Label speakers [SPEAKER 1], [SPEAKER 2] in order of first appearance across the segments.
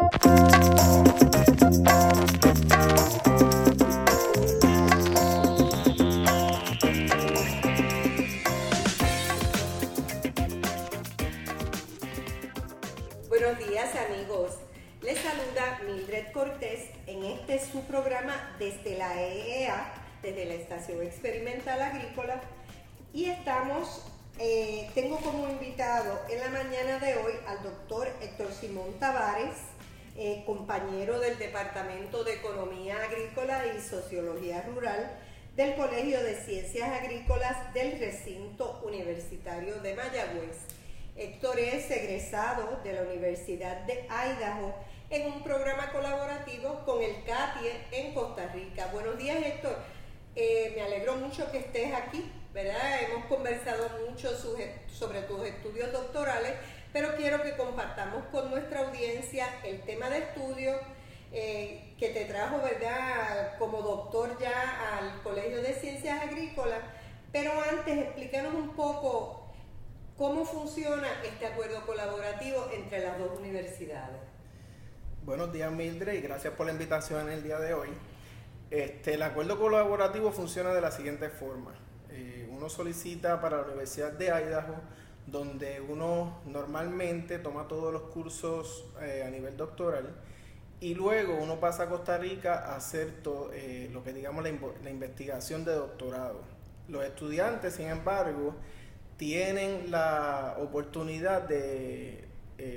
[SPEAKER 1] Buenos días amigos, les saluda Mildred Cortés en este su programa desde la EEA, desde la Estación Experimental Agrícola, y tengo como invitado en la mañana de hoy al doctor Héctor Simón Tavares, compañero del Departamento de Economía Agrícola y Sociología Rural del Colegio de Ciencias Agrícolas del Recinto Universitario de Mayagüez. Héctor es egresado de la Universidad de Idaho en un programa colaborativo con el CATIE en Costa Rica. Buenos días, Héctor. Me alegro mucho que estés aquí, ¿verdad? Hemos conversado mucho sobre tus estudios doctorales, pero quiero que compartamos con nuestra audiencia el tema de estudio que te trajo, ¿verdad?, como doctor ya al Colegio de Ciencias Agrícolas. Pero antes, explícanos un poco ¿cómo funciona este acuerdo colaborativo entre las dos universidades?
[SPEAKER 2] Buenos días, Mildred, y gracias por la invitación en el día de hoy. El acuerdo colaborativo funciona de la siguiente forma. Uno solicita para la Universidad de Idaho, donde uno normalmente toma todos los cursos a nivel doctoral, y luego uno pasa a Costa Rica a hacer lo que digamos la investigación de doctorado. Los estudiantes, sin embargo, tienen la oportunidad de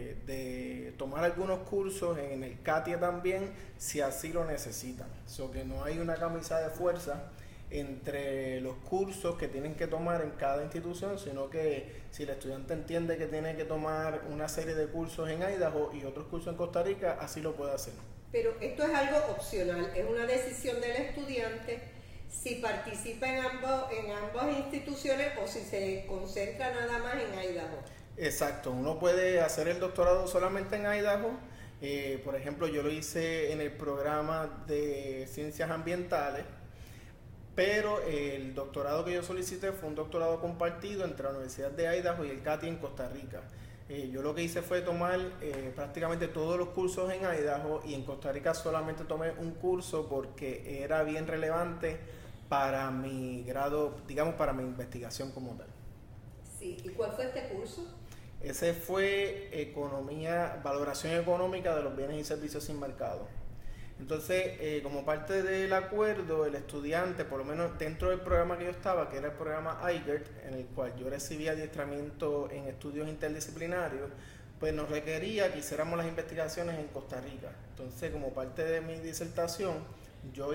[SPEAKER 2] tomar algunos cursos en el CATIE también, si así lo necesitan. Que no hay una camisa de fuerza entre los cursos que tienen que tomar en cada institución, sino que si el estudiante entiende que tiene que tomar una serie de cursos en Idaho y otros cursos en Costa Rica, así lo puede hacer.
[SPEAKER 1] Pero esto es algo opcional, es una decisión del estudiante si participa en ambas instituciones o si se concentra nada más en Idaho.
[SPEAKER 2] Exacto, uno puede hacer el doctorado solamente en Idaho. Por ejemplo, yo lo hice en el programa de ciencias ambientales, pero el doctorado que yo solicité fue un doctorado compartido entre la Universidad de Idaho y el CATIE en Costa Rica. Yo lo que hice fue tomar prácticamente todos los cursos en Idaho, y en Costa Rica solamente tomé un curso porque era bien relevante para mi grado, digamos, para mi investigación como tal.
[SPEAKER 1] Sí, ¿y cuál fue este curso?
[SPEAKER 2] Ese fue valoración económica de los bienes y servicios sin mercado. Entonces, como parte del acuerdo, el estudiante, por lo menos dentro del programa que yo estaba, que era el programa IGERT, en el cual yo recibía adiestramiento en estudios interdisciplinarios, pues nos requería que hiciéramos las investigaciones en Costa Rica. Entonces, como parte de mi disertación, yo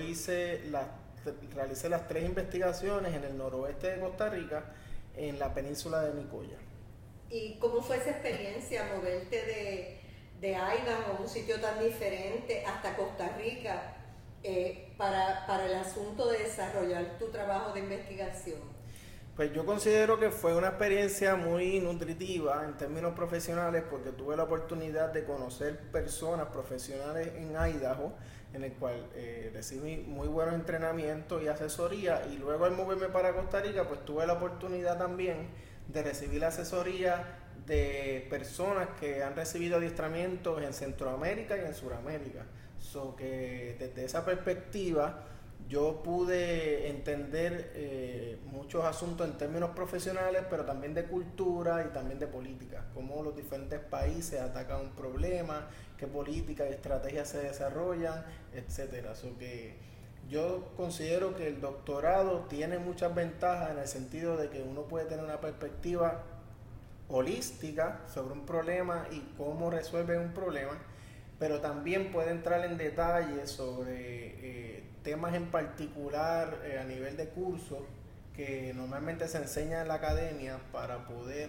[SPEAKER 2] realicé las 3 investigaciones en el noroeste de Costa Rica, en la península de Nicoya.
[SPEAKER 1] ¿Y cómo fue esa experiencia, moverte de Idaho, un sitio tan diferente, hasta Costa Rica, para el asunto de desarrollar tu trabajo de investigación?
[SPEAKER 2] Pues yo considero que fue una experiencia muy nutritiva en términos profesionales, porque tuve la oportunidad de conocer personas profesionales en Idaho, en el cual recibí muy buenos entrenamientos y asesoría, y luego al moverme para Costa Rica, pues tuve la oportunidad también de recibir la asesoría de personas que han recibido adiestramientos en Centroamérica y en Sudamérica. Que desde esa perspectiva yo pude entender muchos asuntos en términos profesionales, pero también de cultura y también de política, cómo los diferentes países atacan un problema, qué políticas y estrategias se desarrollan, etcétera. Que yo considero que el doctorado tiene muchas ventajas en el sentido de que uno puede tener una perspectiva holística sobre un problema y cómo resuelve un problema, pero también puede entrar en detalle sobre temas en particular a nivel de curso que normalmente se enseña en la academia para poder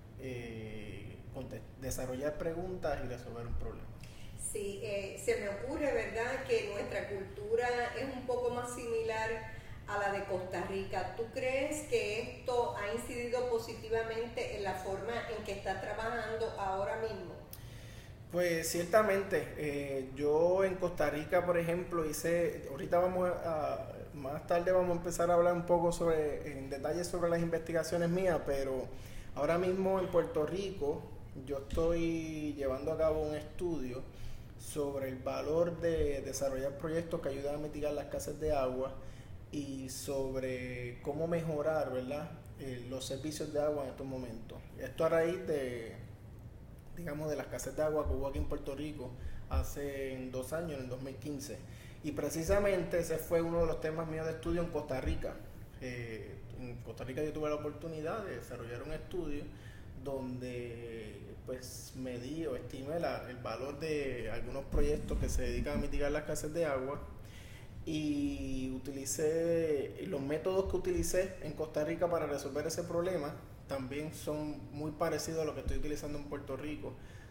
[SPEAKER 2] desarrollar preguntas y resolver un problema.
[SPEAKER 1] Sí, se me ocurre, ¿verdad?, que nuestra cultura es un poco más similar a la de Costa Rica. ¿Tú crees que esto ha incidido positivamente en la forma en que estás trabajando ahora mismo?
[SPEAKER 2] Pues ciertamente, yo en Costa Rica, por ejemplo, ahorita más tarde vamos a empezar a hablar un poco en detalle sobre las investigaciones mías, pero ahora mismo en Puerto Rico yo estoy llevando a cabo un estudio sobre el valor de desarrollar proyectos que ayudan a mitigar la escasez de agua y sobre cómo mejorar, ¿verdad?, los servicios de agua en estos momentos. Esto a raíz de, digamos, de la escasez de agua que hubo aquí en Puerto Rico hace 2 años, en el 2015. Y precisamente ese fue uno de los temas míos de estudio en Costa Rica. En Costa Rica yo tuve la oportunidad de desarrollar un estudio donde pues medí o estimé el valor de algunos proyectos que se dedican a mitigar la escasez de agua, y utilicé los métodos que utilicé en Costa Rica para resolver ese problema. También son muy parecidos a lo que estoy utilizando en Puerto Rico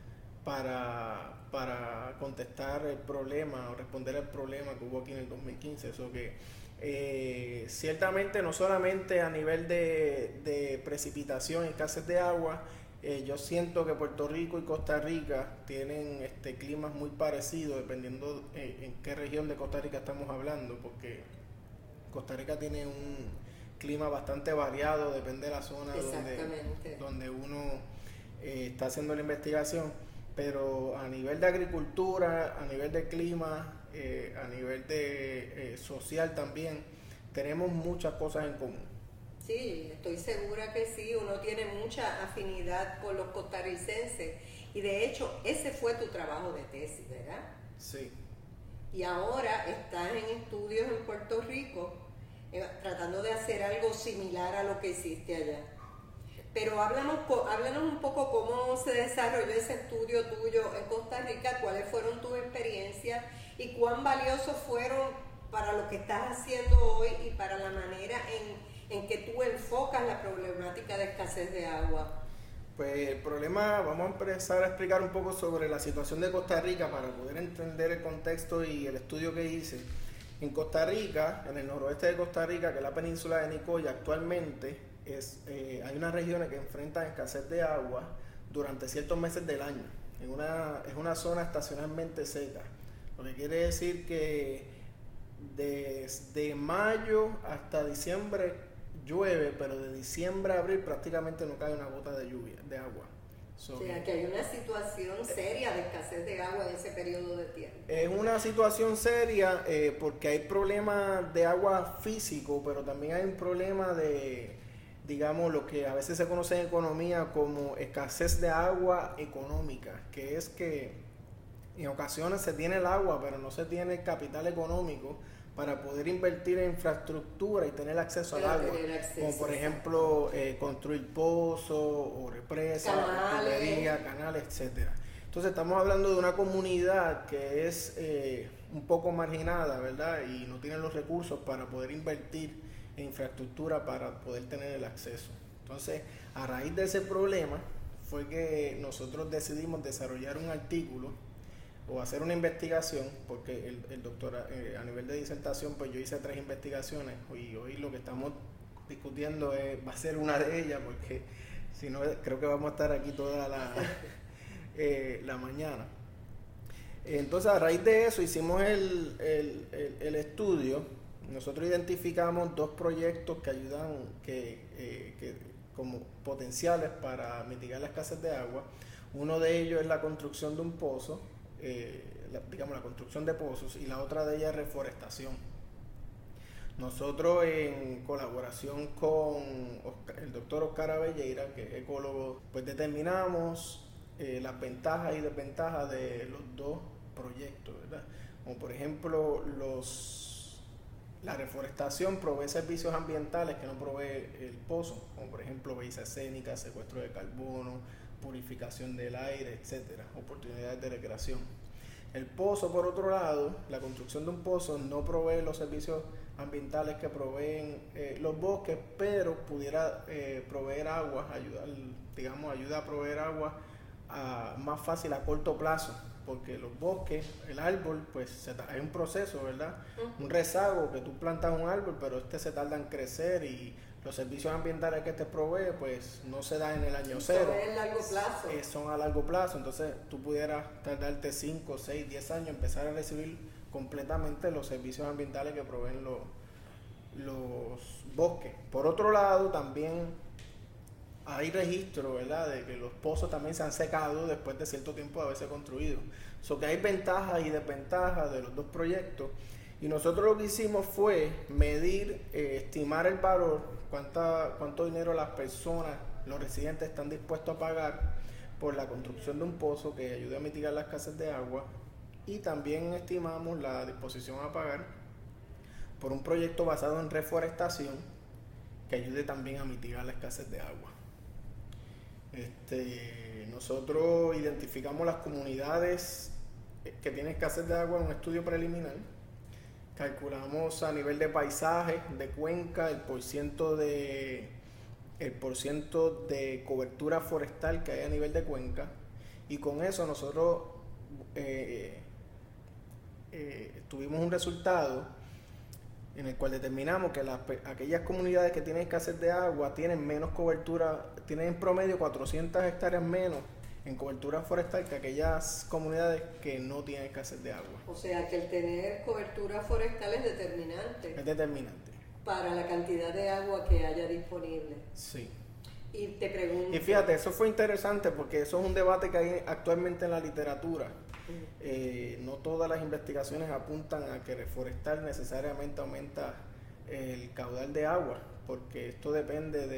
[SPEAKER 2] para contestar el problema o responder al problema que hubo aquí en el 2015. Eso que ciertamente no solamente a nivel de precipitación y escasez de agua, yo siento que Puerto Rico y Costa Rica tienen climas muy parecidos, dependiendo en qué región de Costa Rica estamos hablando, porque Costa Rica tiene un clima bastante variado, depende de la zona donde uno está haciendo la investigación, pero a nivel de agricultura, a nivel de clima, a nivel de social también, tenemos muchas cosas en común.
[SPEAKER 1] Sí, estoy segura que sí, uno tiene mucha afinidad con los costarricenses y de hecho ese fue tu trabajo de tesis, ¿verdad?
[SPEAKER 2] Sí.
[SPEAKER 1] Y ahora estás en estudios en Puerto Rico tratando de hacer algo similar a lo que hiciste allá. Pero háblanos un poco cómo se desarrolló ese estudio tuyo en Costa Rica, cuáles fueron tus experiencias y cuán valiosos fueron para lo que estás haciendo hoy y para la manera en que tú enfocas la problemática de escasez de agua.
[SPEAKER 2] Pues el problema, vamos a empezar a explicar un poco sobre la situación de Costa Rica para poder entender el contexto y el estudio que hice. En Costa Rica, en el noroeste de Costa Rica, que es la península de Nicoya, actualmente hay unas regiones que enfrentan escasez de agua durante ciertos meses del año. Es una zona estacionalmente seca, lo que quiere decir que desde mayo hasta diciembre llueve, pero de diciembre a abril prácticamente no cae una gota de lluvia, de agua.
[SPEAKER 1] O sea, que hay una situación seria de escasez de agua en ese periodo de tiempo.
[SPEAKER 2] Es una situación seria porque hay problemas de agua físico, pero también hay un problema de, digamos, lo que a veces se conoce en economía como escasez de agua económica, que es que en ocasiones se tiene el agua, pero no se tiene el capital económico para poder invertir en infraestructura y tener acceso al agua, como por ejemplo construir pozos o represas, tuberías, canales, etcétera. Entonces estamos hablando de una comunidad que es un poco marginada, ¿verdad? Y no tiene los recursos para poder invertir en infraestructura para poder tener el acceso. Entonces, a raíz de ese problema fue que nosotros decidimos desarrollar un artículo o hacer una investigación, porque el doctor a nivel de disertación, pues yo hice 3 investigaciones y hoy lo que estamos discutiendo va a ser una de ellas, porque si no creo que vamos a estar aquí toda la mañana. Entonces, a raíz de eso hicimos el estudio. Nosotros identificamos 2 proyectos que ayudan como potenciales para mitigar la escasez de agua. Uno de ellos es la construcción de un pozo, la construcción de pozos, y la otra de ellas es reforestación. Nosotros, en colaboración con el doctor Oscar Abelleira, que es ecólogo, pues determinamos las ventajas y desventajas de los 2 proyectos, ¿verdad? Como por ejemplo, la reforestación provee servicios ambientales que no provee el pozo, como por ejemplo belleza escénica, secuestro de carbono, purificación del aire, etcétera, oportunidades de recreación. El pozo, por otro lado, la construcción de un pozo no provee los servicios ambientales que proveen los bosques, pero pudiera proveer agua, ayuda a proveer agua más fácil a corto plazo, porque los bosques, el árbol, pues hay un proceso, ¿verdad? Un rezago, que tú plantas un árbol, pero se tarda en crecer, y los servicios ambientales que te provee, pues no se dan en el año cero.
[SPEAKER 1] Son a largo plazo.
[SPEAKER 2] Son a largo plazo, entonces tú pudieras tardarte 5, 6, 10 años empezar a recibir completamente los servicios ambientales que proveen los bosques. Por otro lado, también hay registro, ¿verdad?, de que los pozos también se han secado después de cierto tiempo de haberse construido. So que hay ventajas y desventajas de los dos proyectos. Y nosotros lo que hicimos fue medir, estimar el valor, cuánto dinero las personas, los residentes están dispuestos a pagar por la construcción de un pozo que ayude a mitigar la escasez de agua, y también estimamos la disposición a pagar por un proyecto basado en reforestación que ayude también a mitigar la escasez de agua. Nosotros identificamos las comunidades que tienen escasez de agua en un estudio preliminar. Calculamos a nivel de paisaje, de cuenca, el porciento de cobertura forestal que hay a nivel de cuenca, y con eso nosotros tuvimos un resultado en el cual determinamos que aquellas comunidades que tienen escasez de agua tienen menos cobertura, tienen en promedio 400 hectáreas menos en cobertura forestal que aquellas comunidades que no tienen escasez de agua.
[SPEAKER 1] O sea que el tener cobertura forestal es determinante.
[SPEAKER 2] Es determinante.
[SPEAKER 1] Para la cantidad de agua que haya disponible.
[SPEAKER 2] Sí.
[SPEAKER 1] Y te pregunto...
[SPEAKER 2] Y fíjate, eso fue interesante porque eso es un debate que hay actualmente en la literatura. No todas las investigaciones apuntan a que reforestar necesariamente aumenta el caudal de agua, porque esto depende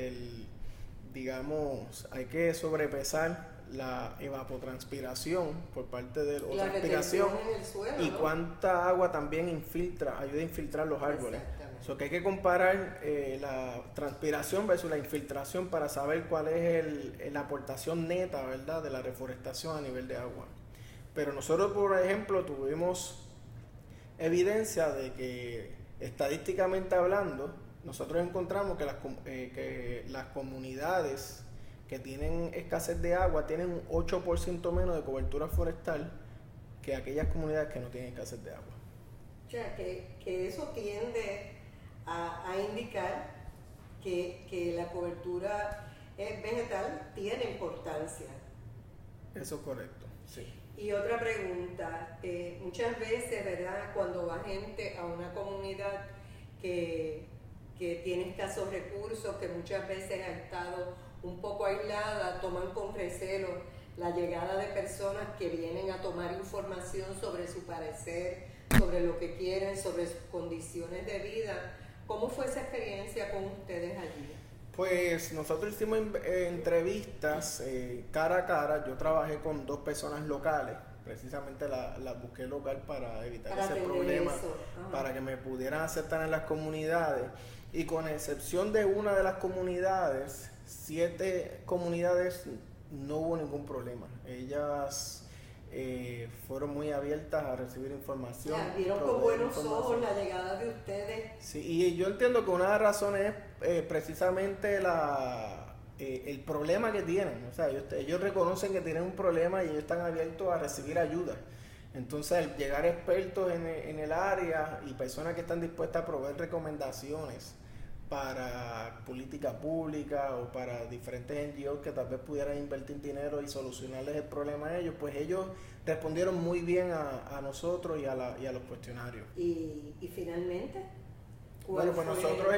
[SPEAKER 2] hay que sobrepesar la evapotranspiración por parte de la transpiración
[SPEAKER 1] en el suelo,
[SPEAKER 2] y
[SPEAKER 1] ¿no?
[SPEAKER 2] Cuánta agua también ayuda a infiltrar los árboles. So que hay que comparar la transpiración versus la infiltración para saber cuál es la aportación neta, ¿verdad?, de la reforestación a nivel de agua. Pero nosotros, por ejemplo, tuvimos evidencia de que, estadísticamente hablando, nosotros encontramos que las comunidades que tienen escasez de agua tienen un 8% menos de cobertura forestal que aquellas comunidades que no tienen escasez de agua.
[SPEAKER 1] O sea, que eso tiende a indicar que la cobertura vegetal tiene importancia.
[SPEAKER 2] Eso es correcto, sí.
[SPEAKER 1] Y otra pregunta, muchas veces, ¿verdad?, cuando va gente a una comunidad que tiene escasos recursos, que muchas veces ha estado un poco aislada, toman con recelo la llegada de personas que vienen a tomar información sobre su parecer, sobre lo que quieren, sobre sus condiciones de vida. ¿Cómo fue esa experiencia con ustedes allí?
[SPEAKER 2] Pues nosotros hicimos entrevistas cara a cara. Yo trabajé con 2 personas locales, precisamente las busqué local para evitar ese problema, para que me pudieran aceptar en las comunidades. Y con excepción de una de las comunidades, 7 comunidades no hubo ningún problema. Ellas fueron muy abiertas a recibir información.
[SPEAKER 1] Ya, vieron con buenos ojos la llegada de ustedes.
[SPEAKER 2] Sí, y yo entiendo que una de las razones es precisamente el problema que tienen. O sea, ellos reconocen que tienen un problema y ellos están abiertos a recibir ayuda. Entonces, al llegar expertos en el área y personas que están dispuestas a proveer recomendaciones para política pública o para diferentes NGOs que tal vez pudieran invertir dinero y solucionarles el problema a ellos, pues ellos respondieron muy bien a nosotros y a los cuestionarios.
[SPEAKER 1] ¿Y finalmente?
[SPEAKER 2] Bueno, pues nosotros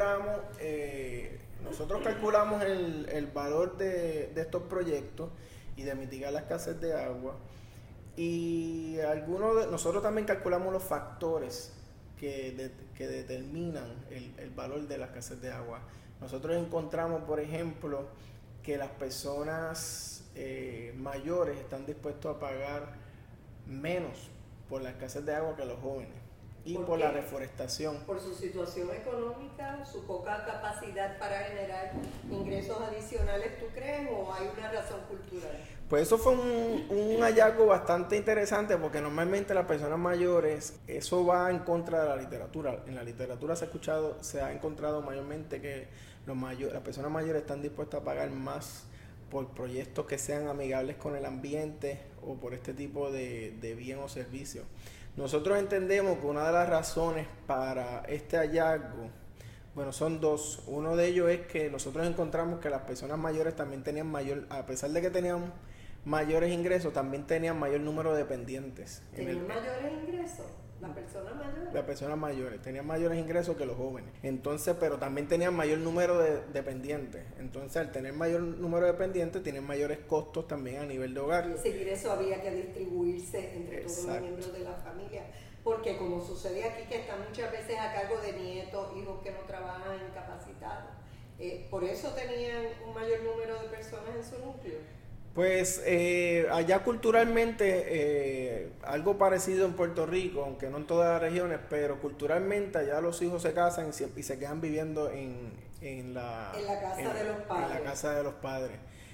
[SPEAKER 2] nosotros calculamos el valor de estos proyectos y de mitigar la escasez de agua, y nosotros también calculamos los factores que determinan el valor de la escasez de agua. Nosotros encontramos, por ejemplo, que las personas mayores están dispuestos a pagar menos por la escasez de agua que los jóvenes, y por la reforestación.
[SPEAKER 1] ¿Por su situación económica, su poca capacidad para generar ingresos adicionales, tú crees, o hay una razón cultural?
[SPEAKER 2] Pues eso fue un hallazgo bastante interesante, porque normalmente las personas mayores, eso va en contra de la literatura. En la literatura se ha encontrado mayormente que las personas mayores están dispuestas a pagar más por proyectos que sean amigables con el ambiente o por este tipo de bien o servicio. Nosotros entendemos que una de las razones para este hallazgo, bueno, son 2. Uno de ellos es que nosotros encontramos que las personas mayores también tenían a pesar de que tenían mayores ingresos, también tenían mayor número de dependientes.
[SPEAKER 1] ¿Tenían mayores ingresos? las personas mayores.
[SPEAKER 2] Las personas mayores tenían mayores ingresos que los jóvenes. Entonces, pero también tenían mayor número de dependientes. Entonces, al tener mayor número de dependientes, tienen mayores costos también a nivel de hogar.
[SPEAKER 1] Y seguir eso había que distribuirse entre todos los miembros de la familia. Porque como sucede aquí, que están muchas veces a cargo de nietos, hijos que no trabajan, incapacitados. Por eso tenían un mayor número de personas en su núcleo.
[SPEAKER 2] Pues allá culturalmente, algo parecido en Puerto Rico, aunque no en todas las regiones, pero culturalmente allá los hijos se casan y se quedan viviendo en la casa de los padres.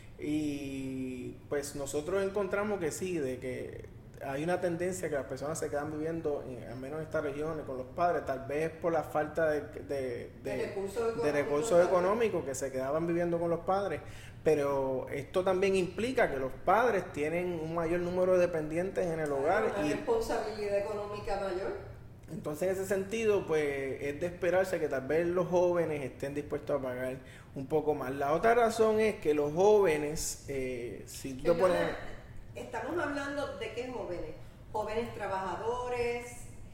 [SPEAKER 2] Y pues nosotros encontramos que sí, de que hay una tendencia que las personas se quedan viviendo, al menos en estas regiones, con los padres, tal vez por la falta de recursos económicos que se quedaban viviendo con los padres. Pero esto también implica que los padres tienen un mayor número de dependientes en el hogar.
[SPEAKER 1] Una responsabilidad económica mayor.
[SPEAKER 2] Entonces, en ese sentido, pues es de esperarse que tal vez los jóvenes estén dispuestos a pagar un poco más. La otra razón es que los jóvenes, si tú te pones...
[SPEAKER 1] Estamos hablando de qué jóvenes, jóvenes trabajadores,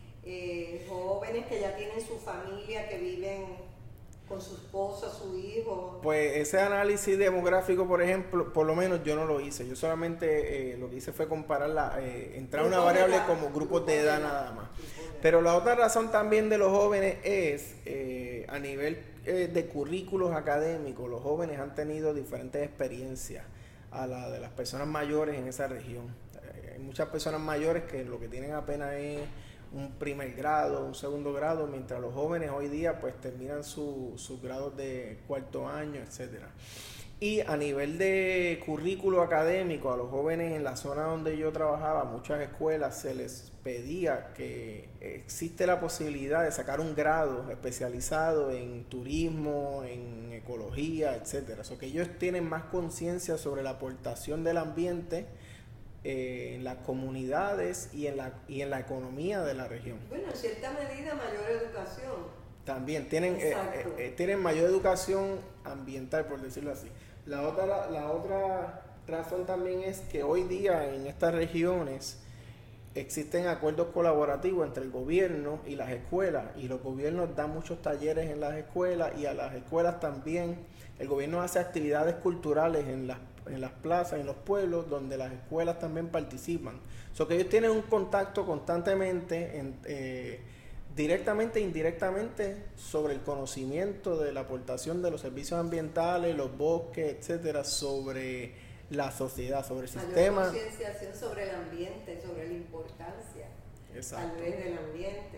[SPEAKER 1] jóvenes que ya tienen su familia, que viven con su esposa, su hijo.
[SPEAKER 2] Pues ese análisis demográfico, por ejemplo, por lo menos yo no lo hice. Yo solamente lo que hice fue comparar entrar una variable como grupos de edad nada más. Pero la otra razón también de los jóvenes es a nivel de currículos académicos. Los jóvenes han tenido diferentes experiencias a la de las personas mayores en esa región. Hay muchas personas mayores que lo que tienen apenas es un primer grado, un segundo grado, mientras los jóvenes hoy día pues terminan sus grados de cuarto año, etcétera. Y a nivel de currículo académico, a los jóvenes en la zona donde yo trabajaba, muchas escuelas se les pedía que existe la posibilidad de sacar un grado especializado en turismo, en ecología, etcétera. O sea, que ellos tienen más conciencia sobre la aportación del ambiente en las comunidades y en la economía de la región.
[SPEAKER 1] Bueno, en cierta medida mayor educación.
[SPEAKER 2] También tienen mayor educación ambiental, por decirlo así. La otra razón también es que hoy día en estas regiones existen acuerdos colaborativos entre el gobierno y las escuelas, y los gobiernos dan muchos talleres en las escuelas, y a las escuelas también el gobierno hace actividades culturales en las plazas, en los pueblos, donde las escuelas también participan. So que ellos tienen un contacto constantemente directamente e indirectamente sobre el conocimiento de la aportación de los servicios ambientales, los bosques, etcétera, sobre la sociedad, sobre el sistema.
[SPEAKER 1] Concienciación sobre el ambiente, sobre la importancia,
[SPEAKER 2] exacto,
[SPEAKER 1] tal vez del ambiente.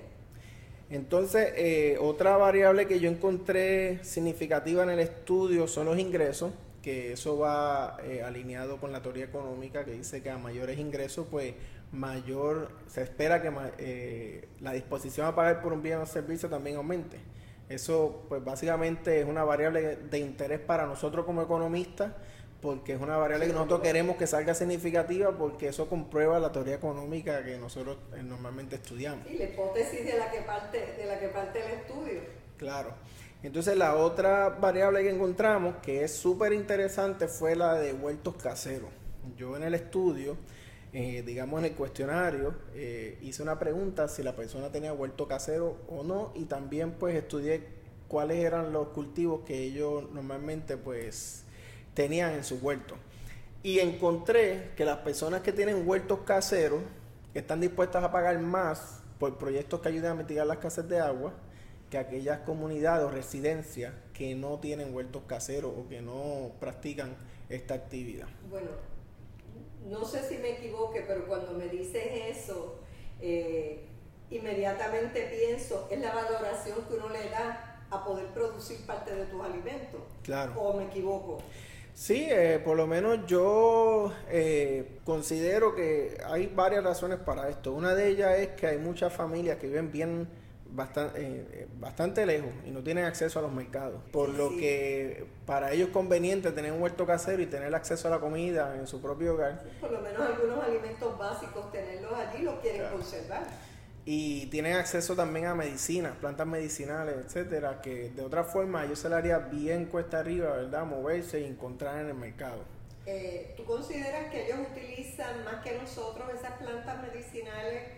[SPEAKER 2] Entonces, otra variable que yo encontré significativa en el estudio son los ingresos, que eso va alineado con la teoría económica, que dice que a mayores ingresos, pues mayor se espera que la disposición a pagar por un bien o servicio también aumente. Eso pues básicamente es una variable de interés para nosotros como economistas, porque es una variable que nosotros queremos que salga significativa, porque eso comprueba la teoría económica que nosotros normalmente estudiamos.
[SPEAKER 1] Y la hipótesis de la que parte el estudio.
[SPEAKER 2] Claro. Entonces la otra variable que encontramos, que es súper interesante, fue la de huertos caseros. Yo en el estudio, digamos en el cuestionario, hice una pregunta si la persona tenía huerto casero o no, y también pues estudié cuáles eran los cultivos que ellos normalmente pues tenían en su huerto. Y encontré que las personas que tienen huertos caseros están dispuestas a pagar más por proyectos que ayuden a mitigar la escasez de agua que aquellas comunidades o residencias que no tienen huertos caseros o que no practican esta actividad.
[SPEAKER 1] Bueno, no sé si me equivoque, pero cuando me dices eso, inmediatamente pienso en la valoración que uno le da a poder producir parte de tus alimentos.
[SPEAKER 2] Claro.
[SPEAKER 1] ¿O me equivoco?
[SPEAKER 2] Sí, por lo menos yo considero que hay varias razones para esto. Una de ellas es que hay muchas familias que viven bastante lejos y no tienen acceso a los mercados, por lo que para ellos es conveniente tener un huerto casero y tener acceso a la comida en su propio hogar.
[SPEAKER 1] Por lo menos algunos alimentos básicos, tenerlos allí, los quieren conservar.
[SPEAKER 2] Y tienen acceso también a medicinas, plantas medicinales, etcétera, que de otra forma a ellos se les haría bien cuesta arriba, ¿verdad?, moverse y encontrar en el mercado.
[SPEAKER 1] ¿Tú consideras que ellos utilizan más que nosotros esas plantas medicinales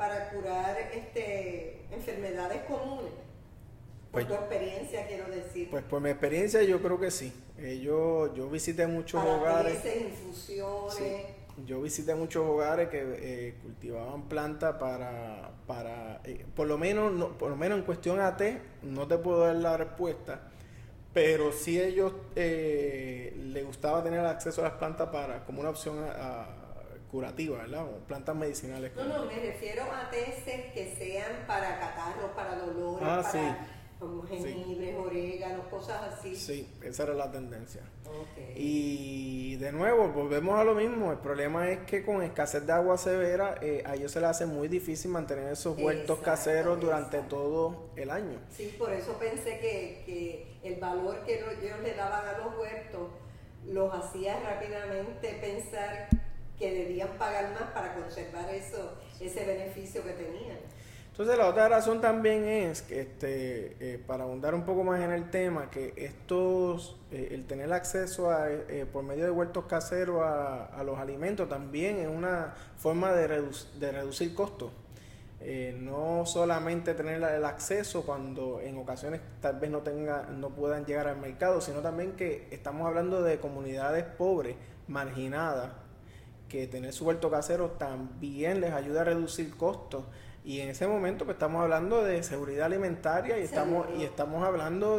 [SPEAKER 1] para curar enfermedades comunes? Por
[SPEAKER 2] Pues,
[SPEAKER 1] tu experiencia, quiero decir.
[SPEAKER 2] pues por mi experiencia yo creo que sí. Yo visité muchos
[SPEAKER 1] Para
[SPEAKER 2] hogares.
[SPEAKER 1] peces, infusiones.
[SPEAKER 2] Sí, yo visité muchos hogares que cultivaban plantas para por lo menos en cuestión a té, no te puedo dar la respuesta, pero sí ellos les gustaba tener acceso a las plantas para como una opción curativa, ¿verdad? O plantas medicinales.
[SPEAKER 1] No, me refiero a teces que sean para catarros, para dolores,
[SPEAKER 2] Sí.
[SPEAKER 1] como jengibre, orégano, cosas así.
[SPEAKER 2] Sí, esa era la tendencia.
[SPEAKER 1] Okay.
[SPEAKER 2] Y de nuevo, volvemos a lo mismo. El problema es que con escasez de agua severa, a ellos se les hace muy difícil mantener esos huertos caseros durante todo el año.
[SPEAKER 1] Sí, por eso pensé que el valor que ellos le daban a los huertos los hacía rápidamente pensar que debían pagar más para conservar ese beneficio que tenían.
[SPEAKER 2] Entonces la otra razón también es que para ahondar un poco más en el tema, que el tener acceso por medio de huertos caseros a los alimentos también es una forma de reducir costos. No solamente tener el acceso cuando en ocasiones tal vez no puedan llegar al mercado, sino también que estamos hablando de comunidades pobres, marginadas, que tener su huerto casero también les ayuda a reducir costos. Y en ese momento pues estamos hablando de seguridad alimentaria y estamos hablando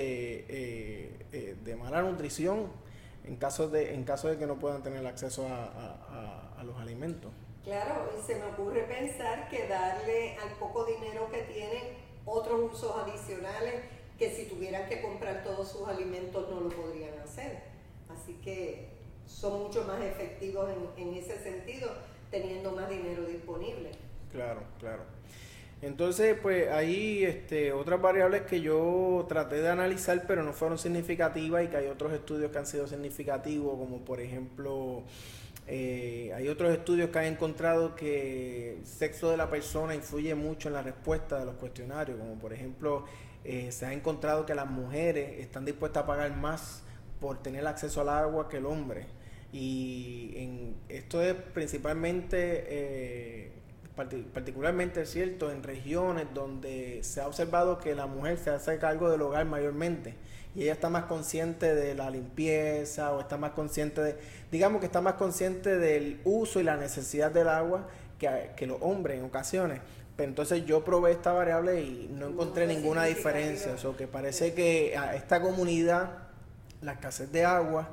[SPEAKER 2] de mala nutrición en caso de que no puedan tener acceso a los alimentos.
[SPEAKER 1] Claro, y se me ocurre pensar que darle al poco dinero que tienen otros usos adicionales que si tuvieran que comprar todos sus alimentos no lo podrían hacer. Así que son mucho más efectivos en ese sentido, teniendo más dinero disponible.
[SPEAKER 2] Claro. Entonces, pues ahí otras variables que yo traté de analizar, pero no fueron significativas y que hay otros estudios que han sido significativos, como por ejemplo, hay otros estudios que han encontrado que el sexo de la persona influye mucho en la respuesta de los cuestionarios, como por ejemplo, se ha encontrado que las mujeres están dispuestas a pagar más por tener acceso al agua que el hombre. Y esto es particularmente cierto en regiones donde se ha observado que la mujer se hace cargo del hogar mayormente y ella está más consciente de la limpieza o está más consciente que está más consciente del uso y la necesidad del agua que los hombres en ocasiones. Pero entonces yo probé esta variable y no encontré ninguna diferencia. Eso que parece que a esta comunidad la escasez de agua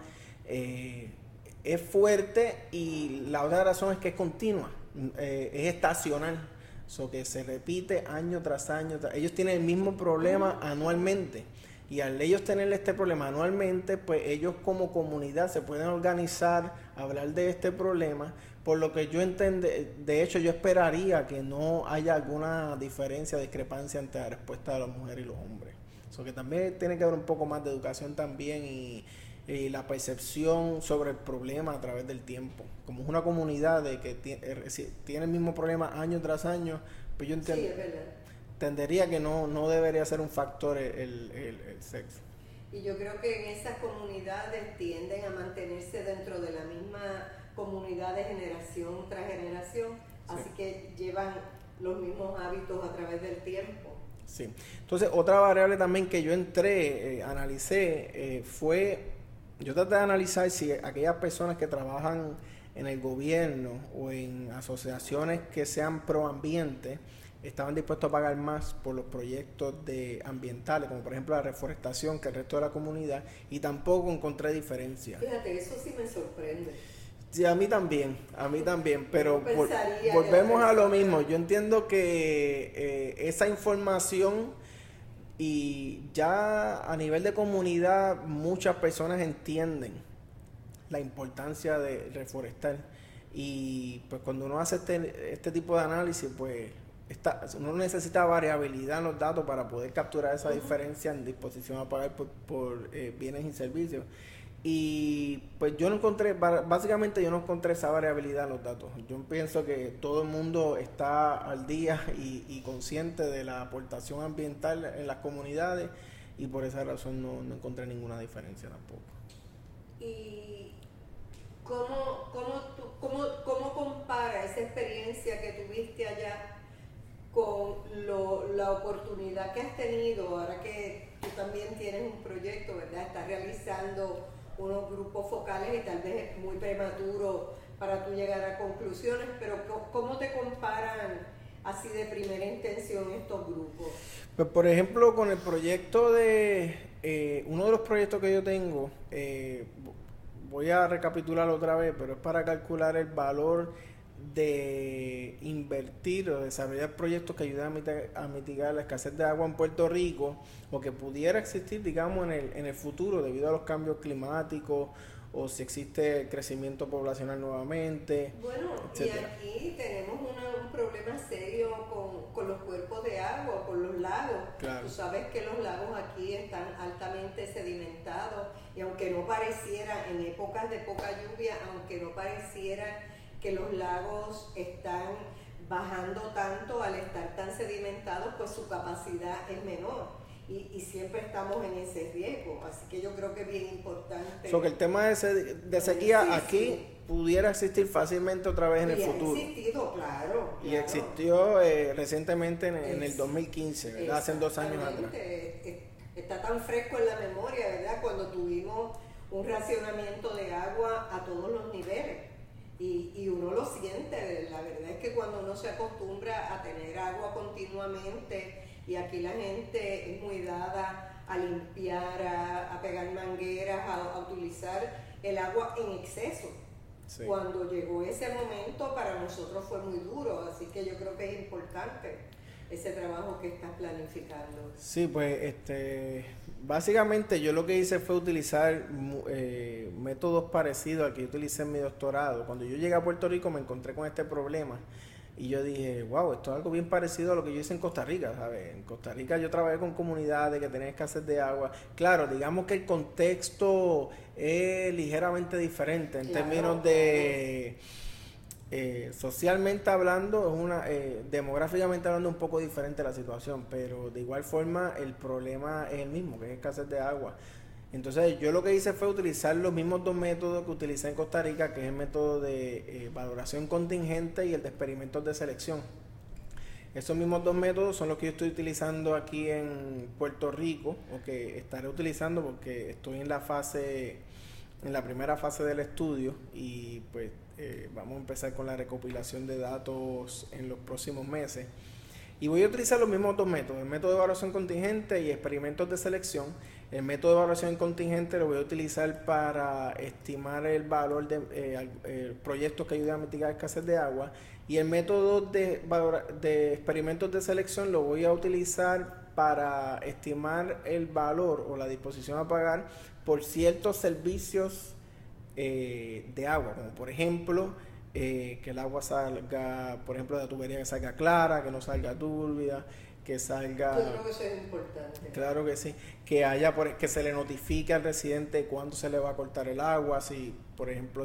[SPEAKER 2] es fuerte y la otra razón es que es continua. Es estacional, que se repite año tras año. Ellos tienen el mismo problema anualmente y al ellos tener este problema anualmente, pues ellos como comunidad se pueden organizar, hablar de este problema, por lo que yo entiendo. De hecho, yo esperaría que no haya alguna diferencia, discrepancia entre la respuesta de las mujeres y los hombres. Que también tiene que haber un poco más de educación también y la percepción sobre el problema a través del tiempo. Como es una comunidad de que tiene el mismo problema año tras año, pues yo entendería que no debería ser un factor el sexo.
[SPEAKER 1] Y yo creo que en esas comunidades tienden a mantenerse dentro de la misma comunidad de generación tras generación, así que llevan los mismos hábitos a través del tiempo.
[SPEAKER 2] Sí. Entonces, otra variable también que yo analicé, yo traté de analizar si aquellas personas que trabajan en el gobierno o en asociaciones que sean pro ambiente estaban dispuestos a pagar más por los proyectos ambientales, como por ejemplo la reforestación, que el resto de la comunidad, y tampoco encontré diferencia.
[SPEAKER 1] Fíjate, eso sí me sorprende.
[SPEAKER 2] Sí, a mí también, pero volvemos a lo mismo. Yo entiendo que esa información, y ya a nivel de comunidad muchas personas entienden la importancia de reforestar, y pues cuando uno hace este tipo de análisis, pues uno necesita variabilidad en los datos para poder capturar esa diferencia en disposición a pagar por bienes y servicios. Y pues yo no encontré esa variabilidad en los datos. Yo pienso que todo el mundo está al día y consciente de la aportación ambiental en las comunidades, y por esa razón no encontré ninguna diferencia tampoco.
[SPEAKER 1] ¿Y cómo compara esa experiencia que tuviste allá con la oportunidad que has tenido, ahora que tú también tienes un proyecto, ¿verdad? Estás realizando unos grupos focales y tal vez es muy prematuro para tú llegar a conclusiones, pero ¿cómo te comparan así de primera intención estos grupos?
[SPEAKER 2] Pues por ejemplo, con el proyecto uno de los proyectos que yo tengo, voy a recapitular otra vez, pero es para calcular el valor de invertir o desarrollar proyectos que ayuden a mitigar la escasez de agua en Puerto Rico o que pudiera existir, digamos, en el futuro debido a los cambios climáticos o si existe crecimiento poblacional nuevamente,
[SPEAKER 1] Bueno,
[SPEAKER 2] etcétera.
[SPEAKER 1] y aquí tenemos un problema serio con los cuerpos de agua, con los lagos.
[SPEAKER 2] Claro.
[SPEAKER 1] Tú sabes que los lagos aquí están altamente sedimentados y aunque no pareciera en épocas de poca lluvia, aunque no pareciera que los lagos están bajando tanto al estar tan sedimentados, pues su capacidad es menor. Y siempre estamos en ese riesgo, así que yo creo que es bien importante.
[SPEAKER 2] Que el tema de sequía
[SPEAKER 1] sí,
[SPEAKER 2] aquí
[SPEAKER 1] sí.
[SPEAKER 2] pudiera existir fácilmente otra vez en el futuro.
[SPEAKER 1] Ha existido, claro.
[SPEAKER 2] Y existió recientemente en el 2015, ¿verdad? Hace 2 años atrás.
[SPEAKER 1] Está tan fresco en la memoria, ¿verdad? Cuando tuvimos un racionamiento de agua a todos los niveles. Y uno lo siente, la verdad es que cuando uno se acostumbra a tener agua continuamente, y aquí la gente es muy dada a limpiar, a pegar mangueras, a utilizar el agua en exceso. Sí. Cuando llegó ese momento para nosotros fue muy duro, así que yo creo que es importante ese trabajo que estás planificando.
[SPEAKER 2] Sí, pues básicamente yo lo que hice fue utilizar métodos parecidos al que yo utilicé en mi doctorado. Cuando yo llegué a Puerto Rico me encontré con este problema y yo dije, wow, esto es algo bien parecido a lo que yo hice en Costa Rica, ¿sabes? En Costa Rica yo trabajé con comunidades que tenían escasez de agua. Claro, digamos que el contexto es ligeramente diferente en términos de... socialmente hablando, demográficamente hablando un poco diferente la situación, pero de igual forma el problema es el mismo, que es escasez de agua. Entonces yo lo que hice fue utilizar los mismos 2 métodos que utilicé en Costa Rica, que es el método de valoración contingente y el de experimentos de selección. Esos mismos 2 métodos son los que yo estoy utilizando aquí en Puerto Rico, o que estaré utilizando porque estoy en la primera fase del estudio y pues vamos a empezar con la recopilación de datos en los próximos meses. Y voy a utilizar los mismos 2 métodos, el método de evaluación contingente y experimentos de selección. El método de evaluación contingente lo voy a utilizar para estimar el valor de proyectos que ayuden a mitigar escasez de agua. Y el método de experimentos de selección lo voy a utilizar para estimar el valor o la disposición a pagar por ciertos servicios de agua, como por ejemplo que el agua salga, por ejemplo, de la tubería que salga clara, que no salga turbia, que salga...
[SPEAKER 1] Yo creo que eso es importante.
[SPEAKER 2] Claro que sí, que haya que se le notifique al residente cuándo se le va a cortar el agua, si por ejemplo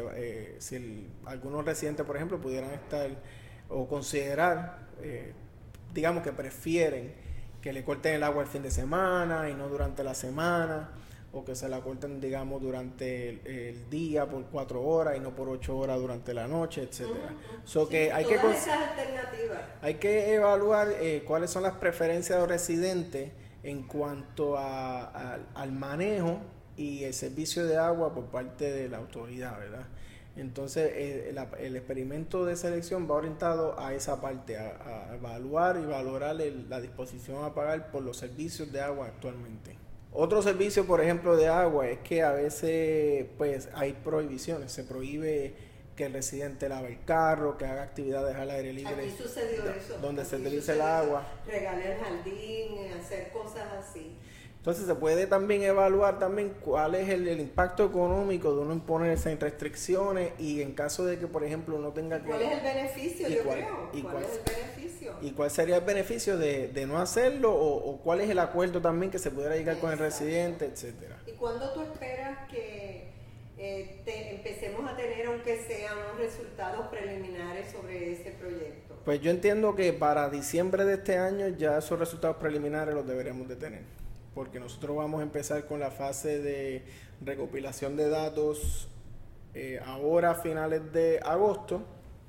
[SPEAKER 2] algunos residentes, por ejemplo, pudieran estar o considerar, digamos que prefieren que le corten el agua el fin de semana y no durante la semana, o que se la corten, digamos, durante el día por 4 horas y no por 8 horas durante la noche, etcétera.
[SPEAKER 1] Sí,
[SPEAKER 2] Que hay
[SPEAKER 1] todas esas alternativas.
[SPEAKER 2] Hay que evaluar cuáles son las preferencias de los residentes en cuanto al manejo y el servicio de agua por parte de la autoridad, ¿verdad? Entonces, el experimento de selección va orientado a esa parte, a evaluar y valorar la disposición a pagar por los servicios de agua actualmente. Otro servicio, por ejemplo, de agua es que a veces pues hay prohibiciones, se prohíbe que el residente lave el carro, que haga actividades al aire libre.
[SPEAKER 1] Aquí sucedió eso.
[SPEAKER 2] Donde se utilice el agua.
[SPEAKER 1] Regalar el jardín, hacer cosas así.
[SPEAKER 2] Entonces se puede también evaluar también cuál es el impacto económico de uno imponerse en restricciones y en caso de que, por ejemplo, uno tenga que...
[SPEAKER 1] ¿Cuál es el beneficio, yo creo? ¿Cuál es el beneficio?
[SPEAKER 2] ¿Y cuál sería el beneficio de no hacerlo o cuál es el acuerdo también que se pudiera llegar con el residente, etcétera?
[SPEAKER 1] ¿Y cuándo tú esperas que empecemos a tener, aunque sean unos resultados preliminares sobre ese proyecto?
[SPEAKER 2] Pues yo entiendo que para diciembre de este año ya esos resultados preliminares los deberemos de tener, porque nosotros vamos a empezar con la fase de recopilación de datos ahora a finales de agosto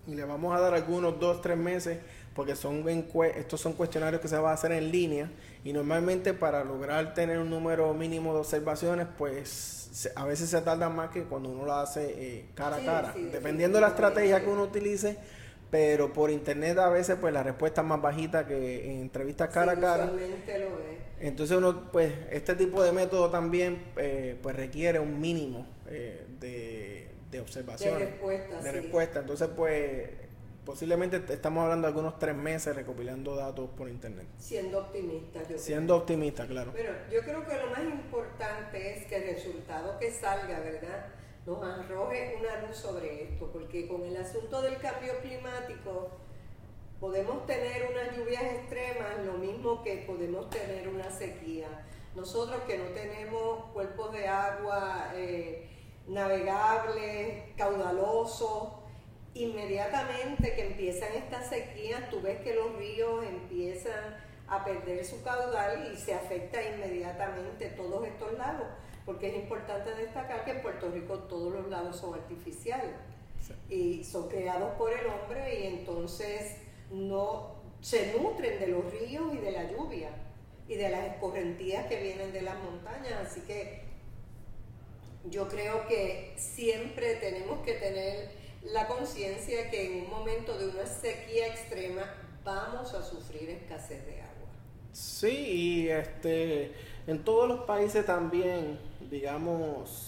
[SPEAKER 2] y le vamos a dar algunos 2-3 meses porque estos son cuestionarios que se van a hacer en línea y normalmente para lograr tener un número mínimo de observaciones pues a veces se tarda más que cuando uno lo hace cara a cara, dependiendo de la estrategia que uno utilice, pero por internet a veces pues la respuesta es más bajita que en entrevistas cara a cara.
[SPEAKER 1] Usualmente lo es.
[SPEAKER 2] Entonces uno pues este tipo de método también pues requiere un mínimo de observaciones,
[SPEAKER 1] de
[SPEAKER 2] respuesta. Entonces pues posiblemente estamos hablando de algunos 3 meses recopilando datos por internet.
[SPEAKER 1] Siendo optimista,
[SPEAKER 2] Siendo optimista, claro.
[SPEAKER 1] Pero yo creo que lo más importante es que el resultado que salga, ¿verdad?, nos arroje una luz sobre esto, porque con el asunto del cambio climático podemos tener unas lluvias extremas, lo mismo que podemos tener una sequía. Nosotros que no tenemos cuerpos de agua navegables, caudalosos, inmediatamente que empiezan estas sequías, tú ves que los ríos empiezan a perder su caudal y se afecta inmediatamente todos estos lagos, porque es importante destacar que en Puerto Rico todos los lagos son artificiales y son creados por el hombre y entonces no se nutren de los ríos y de la lluvia y de las escorrentías que vienen de las montañas, así que yo creo que siempre tenemos que tener la conciencia que en un momento de una sequía extrema vamos a sufrir escasez de agua.
[SPEAKER 2] Sí, y en todos los países también, digamos,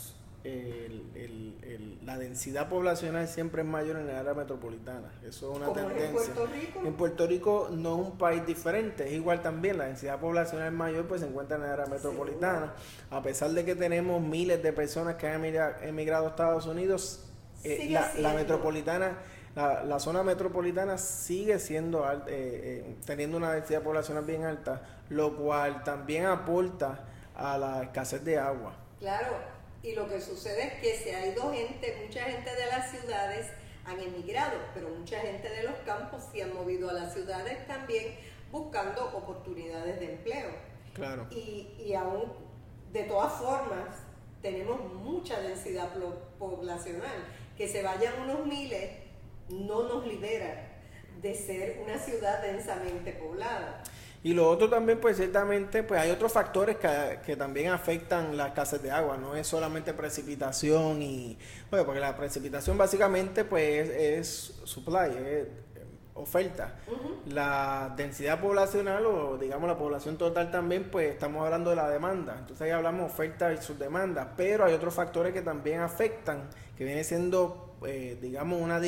[SPEAKER 2] la densidad poblacional siempre es mayor en el área metropolitana. Eso es una tendencia.
[SPEAKER 1] ¿En Puerto Rico?
[SPEAKER 2] En Puerto Rico no es un país diferente, es igual también. La densidad poblacional mayor pues se encuentra en el área metropolitana. Sí. A pesar de que tenemos miles de personas que han emigrado a Estados Unidos, la metropolitana, la zona metropolitana sigue siendo teniendo una densidad poblacional bien alta, lo cual también aporta a la escasez de agua.
[SPEAKER 1] Claro, y lo que sucede es que se ha ido mucha gente de las ciudades han emigrado, pero mucha gente de los campos se han movido a las ciudades también buscando oportunidades de empleo.
[SPEAKER 2] Claro.
[SPEAKER 1] Y aún, de todas formas, tenemos mucha densidad poblacional. Que se vayan unos miles no nos libera de ser una ciudad densamente poblada.
[SPEAKER 2] Y lo otro también, pues ciertamente, pues hay otros factores que también afectan la escasez de agua, no es solamente precipitación bueno, porque la precipitación básicamente pues es supply, es oferta. Uh-huh. La densidad poblacional o digamos la población total también, pues estamos hablando de la demanda, entonces ahí hablamos oferta versus demanda, pero hay otros factores que también afectan, que viene siendo digamos una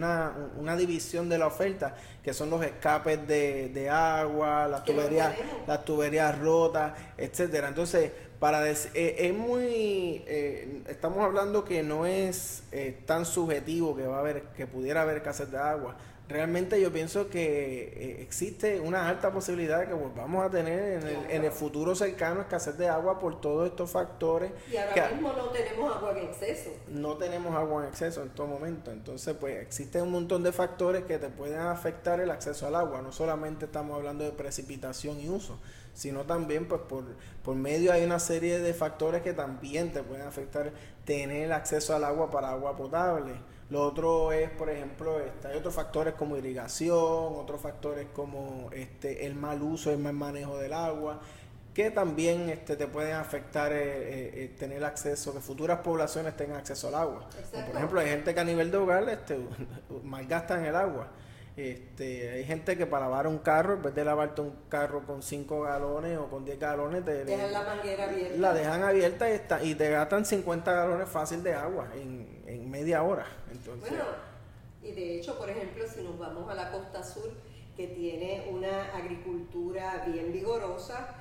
[SPEAKER 2] división de la oferta, que son los escapes de agua, las tuberías rotas, etcétera. Entonces es muy estamos hablando que no es tan subjetivo que pudiera haber escasez de agua. Realmente yo pienso que existe una alta posibilidad de que volvamos a tener en el futuro cercano escasez de agua por todos estos factores.
[SPEAKER 1] Y ahora mismo no tenemos agua en exceso.
[SPEAKER 2] No tenemos agua en exceso en todo momento. Entonces, pues existen un montón de factores que te pueden afectar el acceso al agua. No solamente estamos hablando de precipitación y uso, sino también pues por medio hay una serie de factores que también te pueden afectar tener acceso al agua para agua potable. Lo otro es, por ejemplo, hay otros factores como irrigación, otros factores como el mal uso, el mal manejo del agua, que también te pueden afectar tener acceso, que futuras poblaciones tengan acceso al agua. Como por ejemplo, hay gente que a nivel de hogar malgastan el agua. Hay gente que para lavar un carro, en vez de lavarte un carro con 5 galones o con 10 galones,
[SPEAKER 1] dejan la manguera abierta.
[SPEAKER 2] La dejan abierta y te gastan 50 galones fácil de agua en media hora. Entonces,
[SPEAKER 1] bueno, y de hecho, por ejemplo, si nos vamos a la costa sur, que tiene una agricultura bien vigorosa,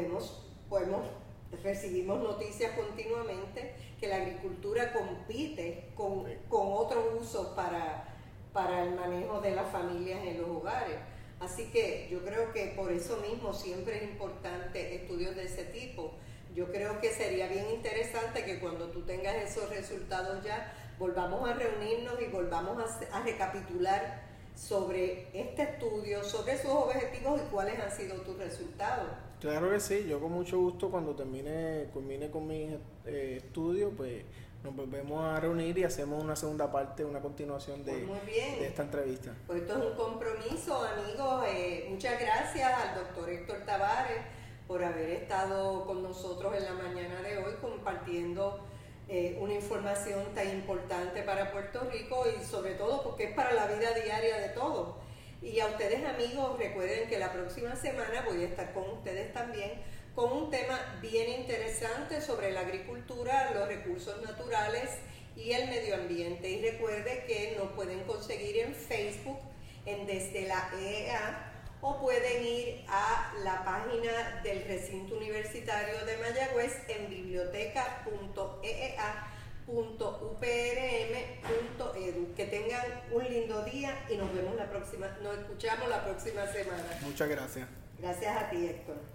[SPEAKER 1] recibimos noticias continuamente que la agricultura compite con otros usos para el manejo de las familias en los hogares. Así que yo creo que por eso mismo siempre es importante estudios de ese tipo. Yo creo que sería bien interesante que cuando tú tengas esos resultados ya, volvamos a reunirnos y volvamos a recapitular sobre este estudio, sobre sus objetivos y cuáles han sido tus resultados.
[SPEAKER 2] Claro que sí, yo con mucho gusto cuando culmine con mis estudios, pues nos volvemos a reunir y hacemos una segunda parte, una continuación de esta entrevista.
[SPEAKER 1] Pues esto es un compromiso, amigos. Muchas gracias al doctor Héctor Tavares por haber estado con nosotros en la mañana de hoy compartiendo una información tan importante para Puerto Rico y sobre todo porque es para la vida diaria de todos. Y a ustedes, amigos, recuerden que la próxima semana voy a estar con ustedes también con un tema bien interesante sobre la agricultura, los recursos naturales y el medio ambiente. Y recuerde que nos pueden conseguir en Facebook, en Desde la EEA, o pueden ir a la página del Recinto Universitario de Mayagüez en biblioteca.eea.uprm.edu. Que tengan un lindo día y nos escuchamos la próxima semana.
[SPEAKER 2] Muchas gracias.
[SPEAKER 1] Gracias a ti, Héctor.